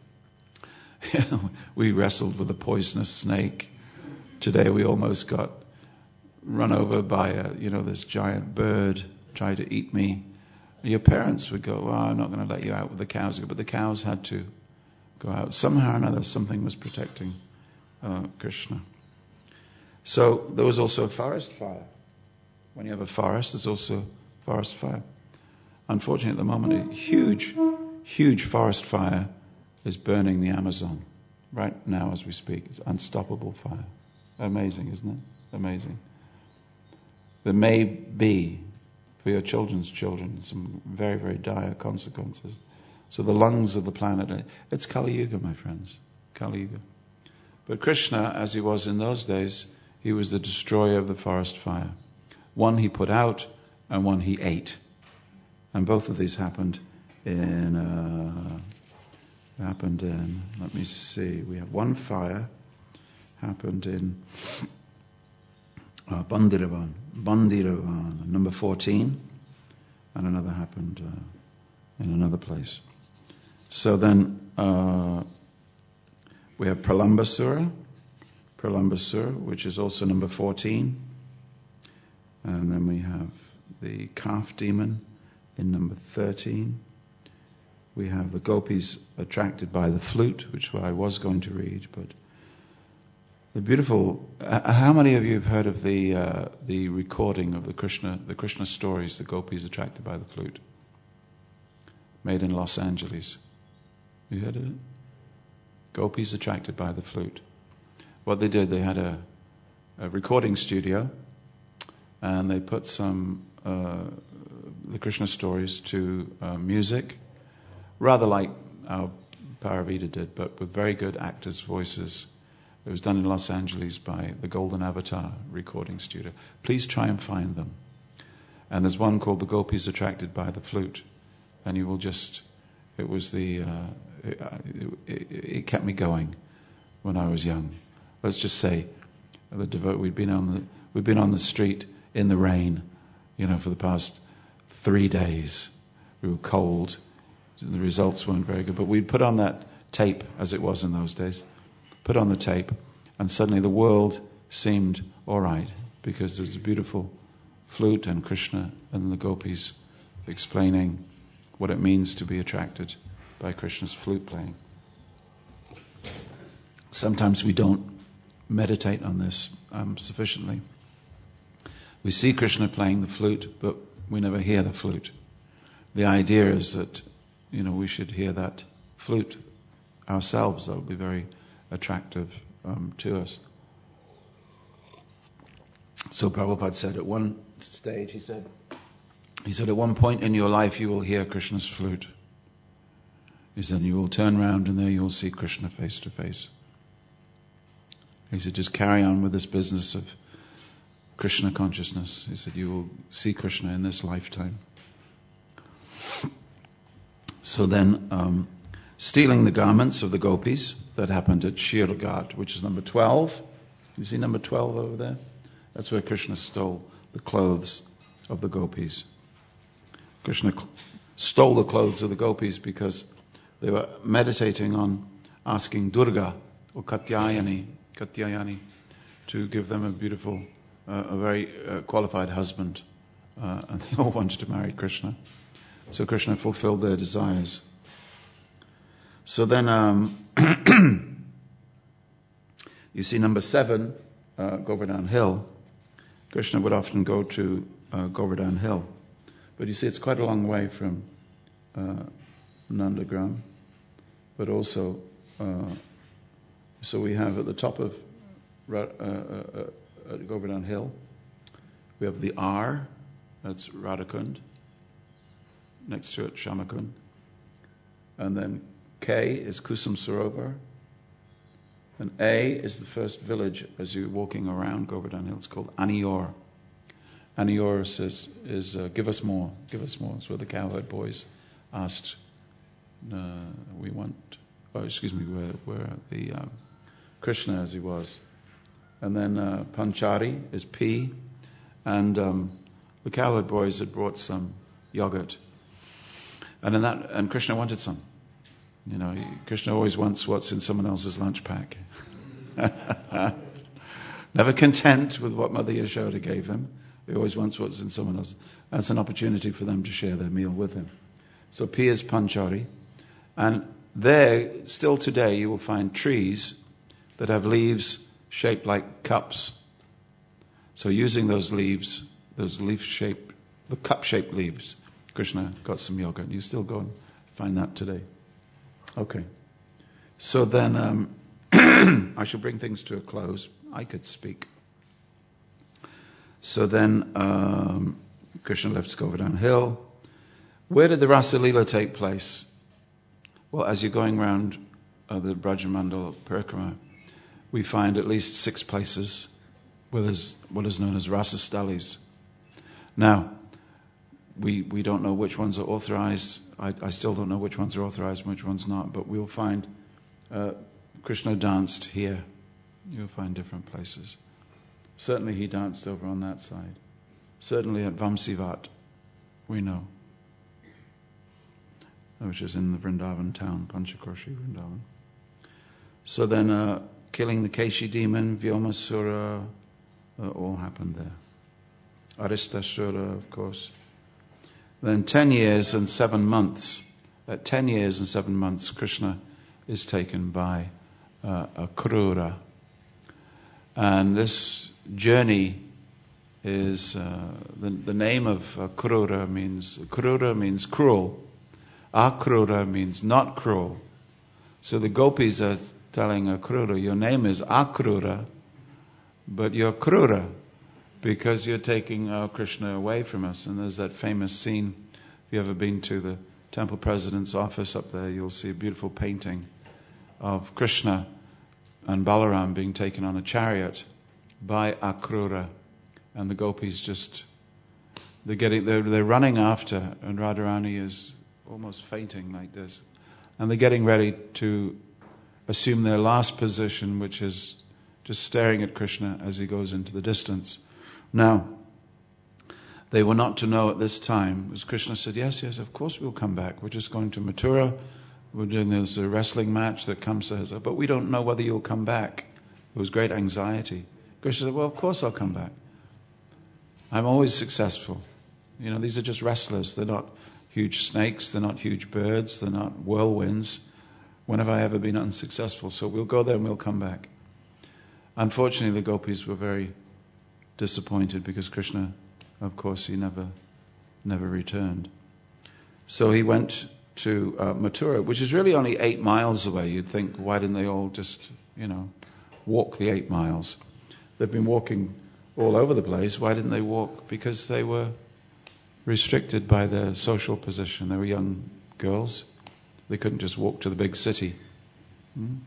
we wrestled with a poisonous snake. Today we almost got run over by a, you know, this giant bird tried to eat me. Your parents would go, well, I'm not going to let you out with the cows. But the cows had to go out. Somehow or another, something was protecting uh, Krishna. So there was also a forest fire. When you have a forest, there's also forest fire. Unfortunately, at the moment, a huge, huge forest fire is burning the Amazon right now as we speak. It's unstoppable fire. Amazing, isn't it? Amazing. There may be, for your children's children, some very, very dire consequences. So the lungs of the planet, it's Kali Yuga, my friends. Kali Yuga. But Krishna, as he was in those days, he was the destroyer of the forest fire. One he put out, and one he ate. And both of these happened in, uh, happened in, let me see, we have one fire, happened in uh, Bandiravan, Bandiravan, number fourteen, and another happened uh, in another place. So then uh, we have Pralambasura, Pralambasura, which is also number fourteen, and then we have the calf demon in number thirteen. We have the gopis attracted by the flute, which I was going to read, but the beautiful. Uh, how many of you have heard of the uh, the recording of the Krishna the Krishna stories? The gopis attracted by the flute, made in Los Angeles. You heard of it? Gopis attracted by the flute. What they did, they had a, a recording studio, and they put some uh, the Krishna stories to uh, music. Rather like our Paravita did, but with very good actors' voices. It was done in Los Angeles by the Golden Avatar Recording Studio. Please try and find them. And there's one called The Gopis Attracted by the Flute. And you will just, it was the, uh, it, it, it kept me going when I was young. Let's just say, the devote, we'd been on the, we'd been on the street in the rain, you know, for the past three days. We were cold. The results weren't very good, but we'd put on that tape, as it was in those days, put on the tape, and suddenly the world seemed all right, because there's a beautiful flute and Krishna and the gopis explaining what it means to be attracted by Krishna's flute playing. Sometimes we don't meditate on this um, sufficiently. We see Krishna playing the flute, but we never hear the flute. The idea is that You know, we should hear that flute ourselves. That would be very attractive um, to us. So Prabhupada said at one stage, he said, he said, at one point in your life you will hear Krishna's flute. He said, you will turn around and there you will see Krishna face to face. He said, just carry on with this business of Krishna consciousness. He said, you will see Krishna in this lifetime. So then, um, stealing the garments of the gopis, that happened at Shiraghat, which is number twelve. You see number twelve over there? That's where Krishna stole the clothes of the gopis. Krishna cl- stole the clothes of the gopis because they were meditating on asking Durga, or Katyayani, Katyayani, to give them a beautiful, uh, a very uh, qualified husband. Uh, and they all wanted to marry Krishna. So Krishna fulfilled their desires. So then, um, you see number seven, uh, Govardhan Hill. Krishna would often go to uh, Govardhan Hill. But you see, it's quite a long way from uh, Nandagram. But also, uh, so we have at the top of uh, uh, uh, Govardhan Hill, we have the R, that's Radhakund. Next to it, Shamakund. And then K is Kusum Sarovar. And A is the first village as you're walking around Govardhan Hill. It's called Anior. Anior says, is uh, give us more, give us more. It's where the cowherd boys asked, uh, we want, oh, excuse me, where, where the um, Krishna as he was. And then uh, Panchari is P. And um, the cowherd boys had brought some yogurt. And in that, and Krishna wanted some. You know, Krishna always wants what's in someone else's lunch pack. Never content with what Mother Yashoda gave him. He always wants what's in someone else. That's an opportunity for them to share their meal with him. So P is Panchari. And there, still today, you will find trees that have leaves shaped like cups. So using those leaves, those leaf-shaped, the cup-shaped leaves, Krishna got some yogurt. You still go and find that today. Okay. So then, um, I shall bring things to a close. I could speak. So then, um, Krishna left Govardhan Hill. Where did the Rasa Leela take place? Well, as you're going around uh, the Brajamandal Parikrama, we find at least six places where there's what is known as Rasa Stalis. Now, We we don't know which ones are authorized. I, I still don't know which ones are authorized and which ones not, but we'll find uh, Krishna danced here. You'll find different places. Certainly he danced over on that side. Certainly at Vamsivat, we know, which is in the Vrindavan town, Panchakroshi Vrindavan. So then uh, killing the Keshi demon, Vyomasura, uh, all happened there. Aristasura, of course. Then ten years and seven months, at ten years and seven months, Krishna is taken by uh, a Krura. And this journey is, uh, the, the name of uh, Krura means, Krura means cruel. Akrura means not cruel. So the gopis are telling Akrura, your name is Akrura, but you're Krura because you're taking our Krishna away from us. And there's that famous scene, if you've ever been to the temple president's office up there, you'll see a beautiful painting of Krishna and Balaram being taken on a chariot by Akrura. And the gopis just, they're getting, they're, they're running after, and Radharani is almost fainting like this. And they're getting ready to assume their last position, which is just staring at Krishna as he goes into the distance. Now, they were not to know at this time, as Krishna said, yes, yes, of course we'll come back. We're just going to Mathura. We're doing this a wrestling match that Kamsa has, but we don't know whether you'll come back. There was great anxiety. Krishna said, well, of course I'll come back. I'm always successful. You know, these are just wrestlers. They're not huge snakes. They're not huge birds. They're not whirlwinds. When have I ever been unsuccessful? So we'll go there and we'll come back. Unfortunately, the gopis were very disappointed because Krishna, of course, he never, never returned. So he went to uh, Mathura, which is really only eight miles away. You'd think, why didn't they all just, you know, walk the eight miles? They've been walking all over the place. Why didn't they walk? Because they were restricted by their social position. They were young girls. They couldn't just walk to the big city. Hmm?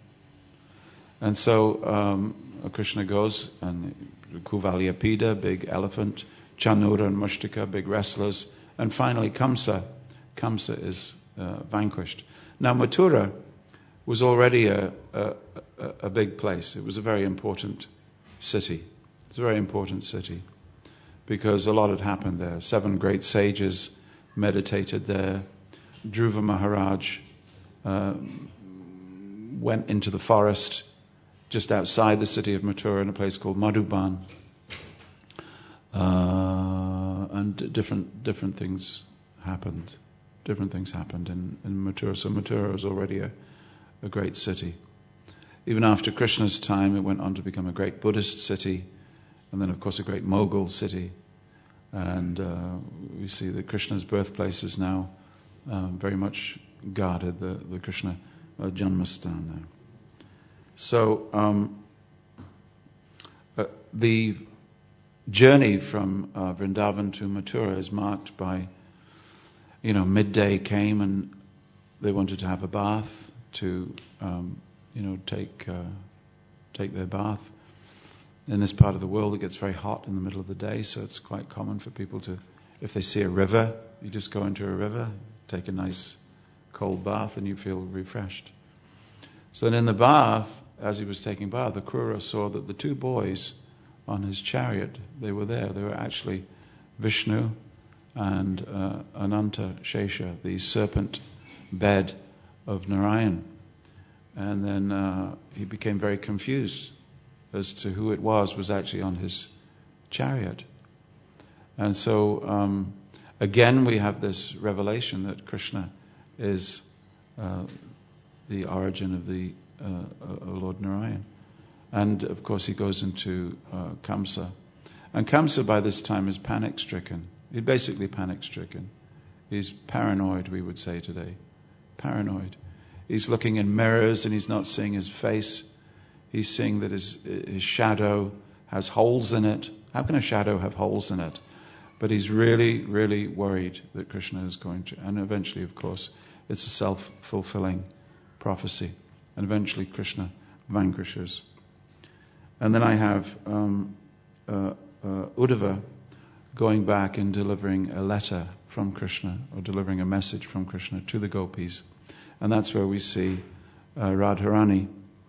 And so um, Krishna goes, and Kuvalyapida, big elephant, Chanura and Mushtika, big wrestlers, and finally Kamsa. Kamsa is uh, vanquished. Now Mathura was already a, a, a, a big place. It was a very important city. It's a very important city because a lot had happened there. Seven great sages meditated there. Dhruva Maharaj uh, went into the forest just outside the city of Mathura in a place called Madhuban. Uh, and different different things happened. Different things happened in, in Mathura. So Mathura was already a, a great city. Even after Krishna's time, it went on to become a great Buddhist city, and then, of course, a great Mughal city. And uh, we see that Krishna's birthplace is now um, very much guarded, the, the Krishna uh, Janmastan now. So um, uh, the journey from uh, Vrindavan to Mathura is marked by, you know, midday came and they wanted to have a bath, to, um, you know, take uh, take their bath. In this part of the world, it gets very hot in the middle of the day, so it's quite common for people to, if they see a river, you just go into a river, take a nice cold bath, and you feel refreshed. So then in the bath, as he was taking bath, the Krura saw that the two boys on his chariot, they were there. They were actually Vishnu and uh, Ananta Shesha, the serpent bed of Narayan. And then uh, he became very confused as to who it was was actually on his chariot. And so um, again we have this revelation that Krishna is uh, the origin of the uh, uh, Lord Narayan. And of course he goes into uh, Kamsa. And Kamsa by this time is panic-stricken. He's basically panic-stricken. He's paranoid, we would say today. Paranoid. He's looking in mirrors and he's not seeing his face. He's seeing that his, his shadow has holes in it. How can a shadow have holes in it? But he's really, really worried that Krishna is going to... And eventually, of course, it's a self-fulfilling prophecy. And eventually Krishna vanquishes. And then I have um, uh, uh, Uddhava going back and delivering a letter from Krishna, or delivering a message from Krishna to the gopis. And that's where we see uh, Radharani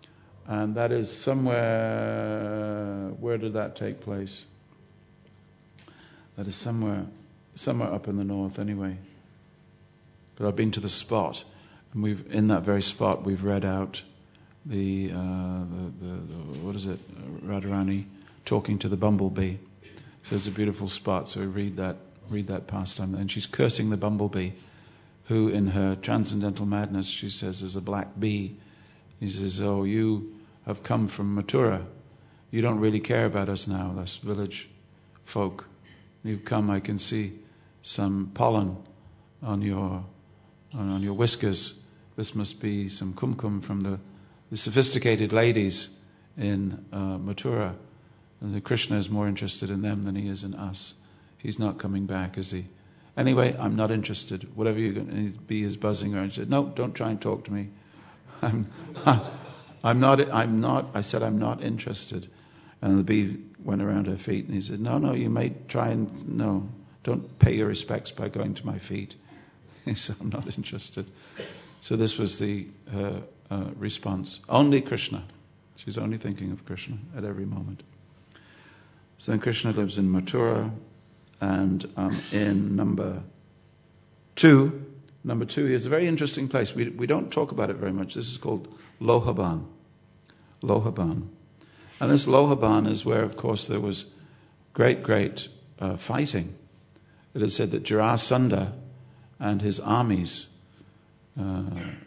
And that is somewhere, where did that take place? That is somewhere, somewhere up in the north anyway. But I've been to the spot, and we've, in that very spot, we've read out the, uh, the, the, the what is it, Radharani talking to the bumblebee. So it's a beautiful spot, so we read that, read that pastime. And she's cursing the bumblebee, who in her transcendental madness, she says, is a black bee. He says, oh, you have come from Mathura. You don't really care about us now, us village folk. You've come, I can see some pollen on your on, on your whiskers. This must be some kumkum from the, the sophisticated ladies in uh, Mathura. And the Krishna is more interested in them than he is in us. He's not coming back, is he? Anyway, I'm not interested. Whatever you're going to be is buzzing around. She said, no, don't try and talk to me. I'm, I'm not, I'm not, I said, I'm not interested. And the bee went around her feet and he said, no, no, you may try and, no, don't pay your respects by going to my feet. He said, I'm not interested. So this was the uh, uh, response. Only Krishna. She's only thinking of Krishna at every moment. So then Krishna lives in Mathura, and um, in number two, number two is a very interesting place. We we don't talk about it very much. This is called Lohaban. Lohaban. And this Lohaban is where, of course, there was great, great uh, fighting. It is said that Jarasandha and his armies, uh,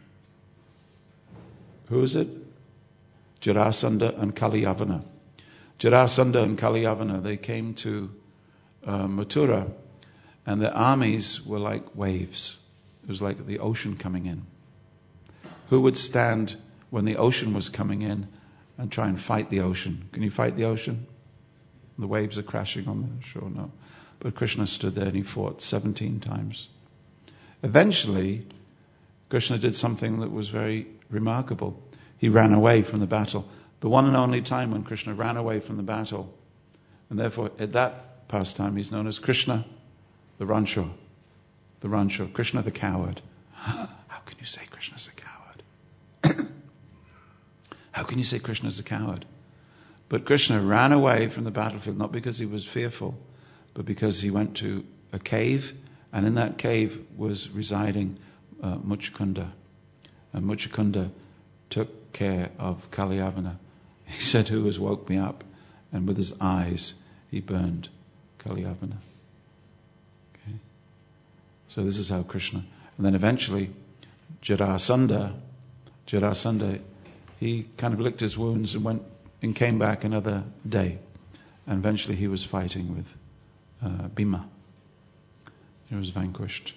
who is it? Jarasandha and Kaliyavana. Jarasandha and Kaliyavana, they came to uh, Mathura, and their armies were like waves. It was like the ocean coming in. Who would stand when the ocean was coming in and try and fight the ocean? Can you fight the ocean? The waves are crashing on the shore, no. But Krishna stood there and he fought seventeen times. Eventually, Krishna did something that was very remarkable. He ran away from the battle. The one and only time when Krishna ran away from the battle. And therefore, at that pastime, he's known as Krishna the Rancho. The Rancho. Krishna the coward. How can you say Krishna's a coward? How can you say Krishna's a coward? But Krishna ran away from the battlefield, not because he was fearful, but because he went to a cave, and in that cave was residing uh, Muchukunda. And Muchukunda took care of Kaliyavana. He said, who has woke me up? And with his eyes, he burned Kaliyavana. Okay. So this is how Krishna... And then eventually, Jarasandha, Jarasandha, he kind of licked his wounds and went and came back another day. And eventually he was fighting with uh, Bhima. He was vanquished.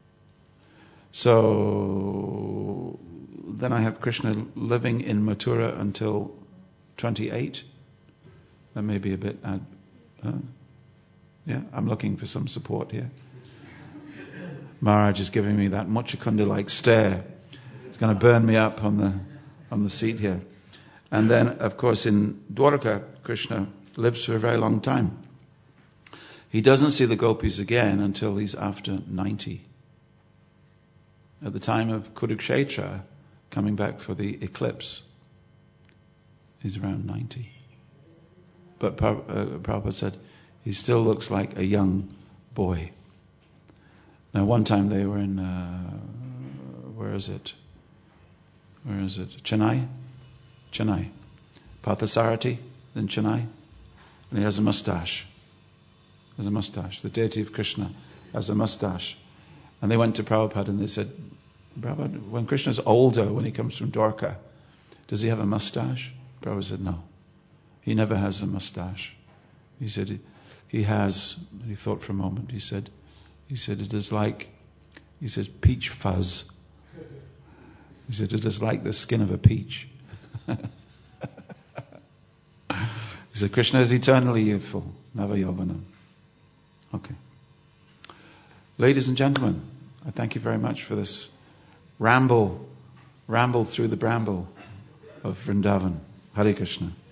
So then I have Krishna living in Mathura until twenty-eight. That may be a bit... Uh, uh, yeah, I'm looking for some support here. Maharaj is giving me that Muchukunda-like stare. It's going to burn me up on the on the seat here. And then, of course, in Dwarka, Krishna lives for a very long time. He doesn't see the gopis again until he's after ninety. At the time of Kurukshetra, coming back for the eclipse, he's around ninety. But Prabhupada said, he still looks like a young boy. Now, one time they were in, uh, where is it? Where is it? Chennai? Chennai. Parthasarathi in Chennai. And he has a mustache. He has a mustache. The deity of Krishna has a mustache. And they went to Prabhupada and they said, Prabhupada, when Krishna's older, when he comes from Dwarka, does he have a mustache? Prabhupada said, no. He never has a mustache. He said, he, he has, he thought for a moment, he said, he said, it is like, he says, peach fuzz. He said, it is like the skin of a peach. He said, Krishna is eternally youthful. Nava Yovanam. Okay. Ladies and gentlemen, I thank you very much for this ramble, ramble through the bramble of Vrindavan. Hare Krishna.